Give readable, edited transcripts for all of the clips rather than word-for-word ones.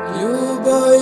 Любовь,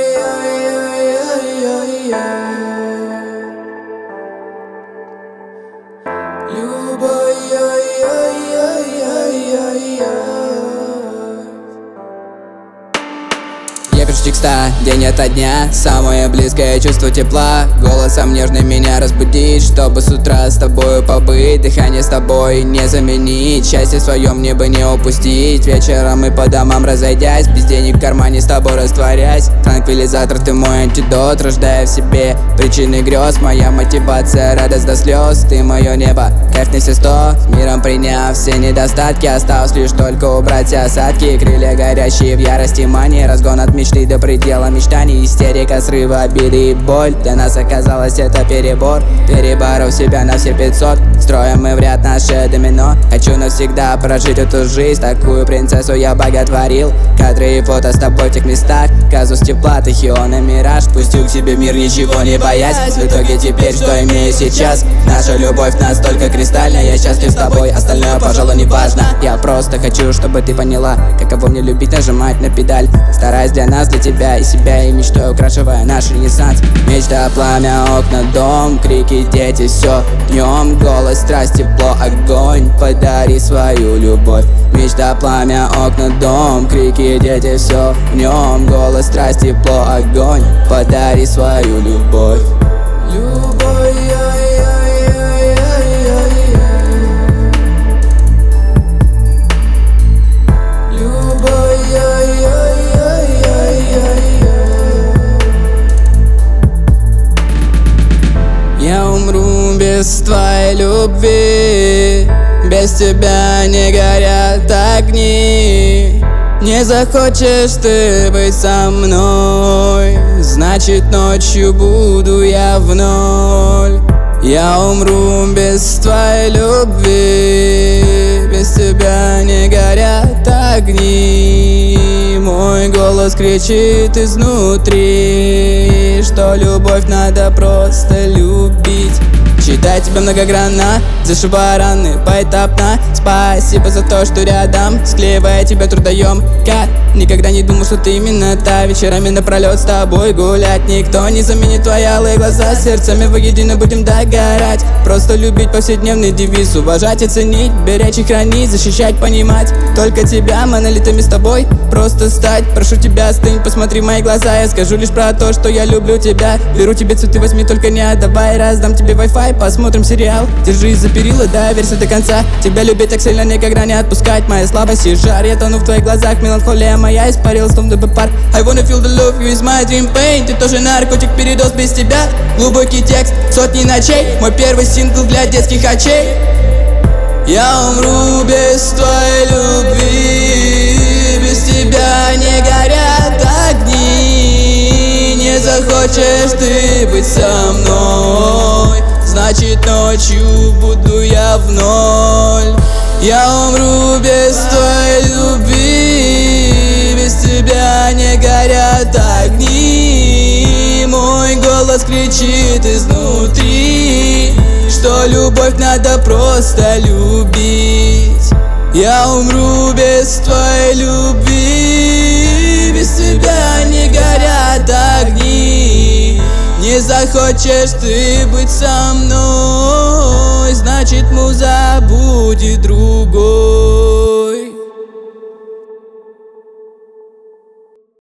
Я пишу текста день ото дня, самое близкое чувство тепла. Голосом нежным меня разбудить, чтобы с утра с тобою побыть. Дыхание с тобой не заменить, счастье в своем небо не упустить. Вечером мы по домам разойдясь, без денег в кармане с тобой растворясь. Транквилизатор, ты мой антидот, рождая в себе причины грез. Моя мотивация, радость до слез, ты мое небо, кайф на все 100. С миром приняв все недостатки, осталось лишь только убрать все осадки. Крылья горящие в ярости мании, разгон от мечты до предела мечтаний. Истерика, срывы, обиды и боль, для нас оказалось это перебор. Переборов себя на все 500, строим мы в ряд наше домино. Хочу навсегда прожить эту жизнь, такую принцессу я боготворил. Кадры и фото с тобой в тех местах, казус тепла, Тахион и мираж. Пустил к себе мир, ничего не боясь. В итоге теперь, что имею сейчас, наша любовь настолько кристальная. Я счастлив с тобой, остальное, пожалуй, не важно. Я просто хочу, чтобы ты поняла, каково мне любить, нажимать на педаль, стараясь для нас, для тебя и себя, и мечтой украшивая наш ренессанс. Мечта, пламя, окна, дом, крики, дети, все днем. Голос, страсть, тепло, огонь, подари свою любовь. Мечта, пламя, окна, дом, крики, дети, все в нем. Голос, страсть, тепло, огонь, подари свою любовь. Я умру без твоей любви, без тебя не горят огни. Не захочешь ты быть со мной, значит ночью буду я в ноль. Я умру без твоей любви, без тебя не горят огни. Мой голос кричит изнутри, что любовь надо просто любить. Читаю тебя многогранно, зашивая раны поэтапно. Спасибо за то, что рядом, склеивая тебя трудоемко. Никогда не думал, что ты именно та. Вечерами напролет с тобой гулять. Никто не заменит твои алые глаза. Сердцами воедино будем догорать. Просто любить, повседневный девиз. Уважать и ценить, беречь и хранить, защищать, понимать. Только тебя, монолитами с тобой просто стать. Прошу тебя, остынь, посмотри в мои глаза. Я скажу лишь про то, что я люблю тебя. Беру тебе цветы, возьми, только не отдавай. Раздам тебе Wi-Fi, посмотрим сериал. Держись за перила, доверься до конца. Тебя любить так сильно, никогда не отпускать. Моя слабость и жар, я тону в твоих глазах. Меланхолия моя испарилась в том пар. I wanna feel the love, you is my dream pain. Ты тоже наркотик, передоз без тебя. Глубокий текст, сотни ночей. Мой первый сингл для детских очей. Я умру без твоей любви, без тебя не горят огни. Не захочешь ты быть со мной, значит ночью буду я в ноль. Я умру без твоей любви, без тебя не горят огни. Мой голос кричит изнутри, что любовь надо просто любить. Я умру без твоей любви, без тебя не горят огни. Не захочешь ты быть со мной, значит муза будет другой.